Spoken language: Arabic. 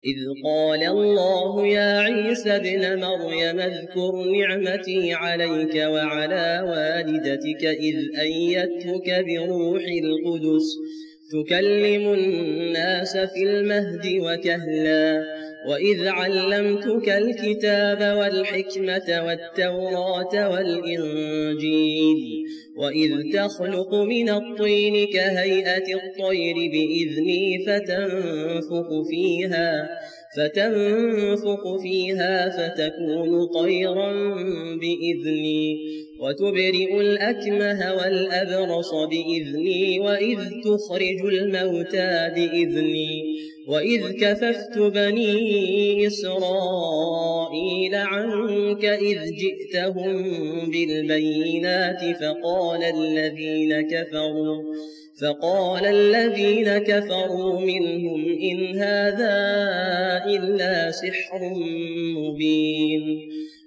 إذ قال الله يا عيسى ابن مريم اذكر نعمتي عليك وعلى والدتك إذ أيدتك بروح القدس تكلم الناس في المهد وكهلا وإذ علمتك الكتاب والحكمة والتوراة والإنجيل وإذ تخلق من الطين كهيئة الطير بإذني فتنفخ فيها فتكون طيرا بإذني وتبرئ الأكمه والأبرص بإذني وإذ تخرج الموتى بإذني وإذ كففت بني إسرائيل عنك إذ جئتهم بالبينات فقال الذين كفروا منهم إن هذا إلا سحر مبين.